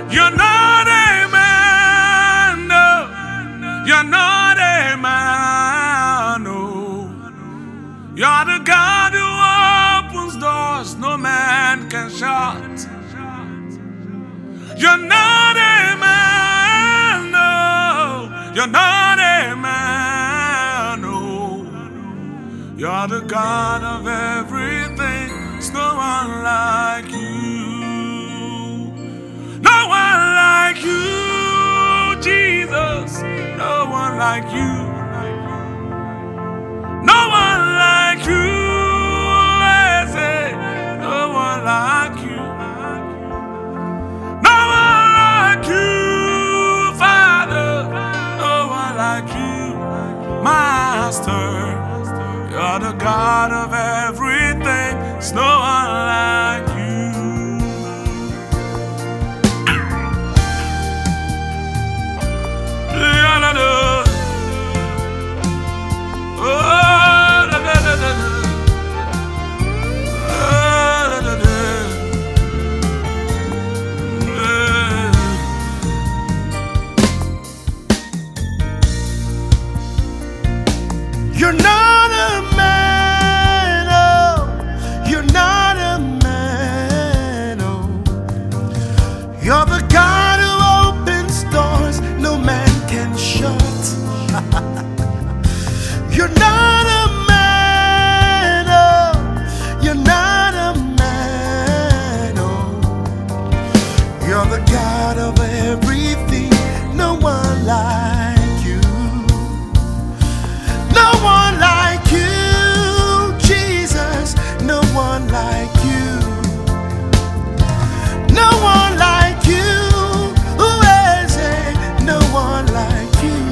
You're not a man, no. You're not a man, no. You're the God who opens doors no man can shut. You're not a man, no. You're not a man, no. You're the God of everything. There's no one like you. No one like you, Jesus. No one like you. No one like you. I say, no one like you. No one like you, Father. No one like you, Master. You're the God of everything. There's no one like you. You're not a man, oh. You're not a man, oh. You're the God who opens doors no man can shut. You're not a man, oh. You're not a man, oh. You're the God of everything. No one like you. No one like you, Jesus. No one like you. No one like you. Who is it? No one like you.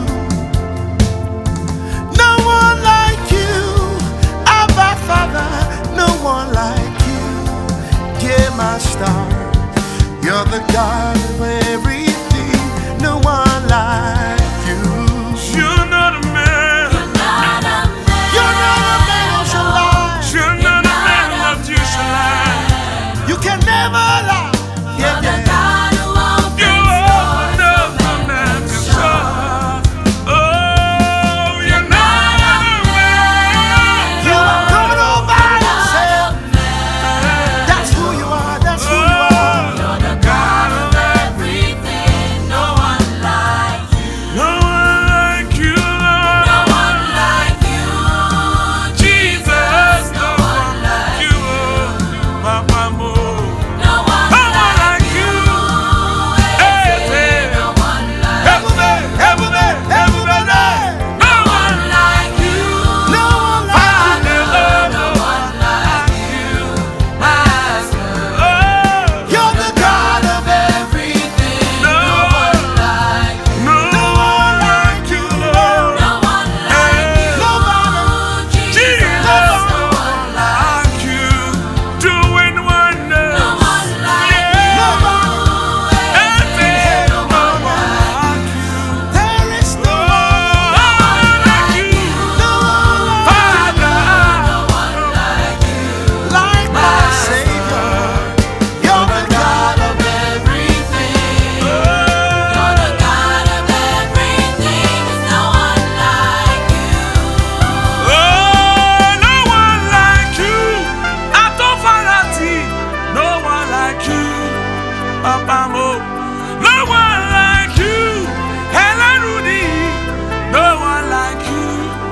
No one like you. Abba Father. No one like you. Dear Master, you're the God of everything. No one like you. You're not a man. You can never lie. Yeah, yeah. No one like you, Helen Rudy. No one like you.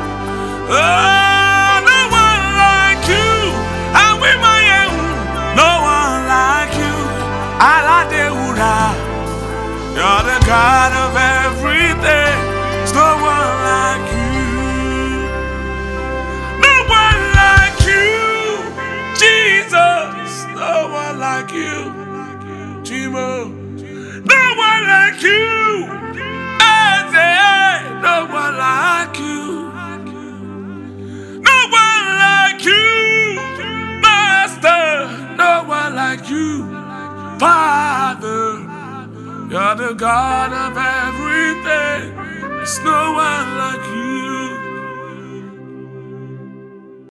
Oh, no one like you. And we my no one like you. Aladeura, you're the God of everything. There's no one like you. No one like you, Jesus. No one like you. Timo, no one like you. No one like you. No one like you, Master. No one like you, Father. You're the God of everything. There's no one like you.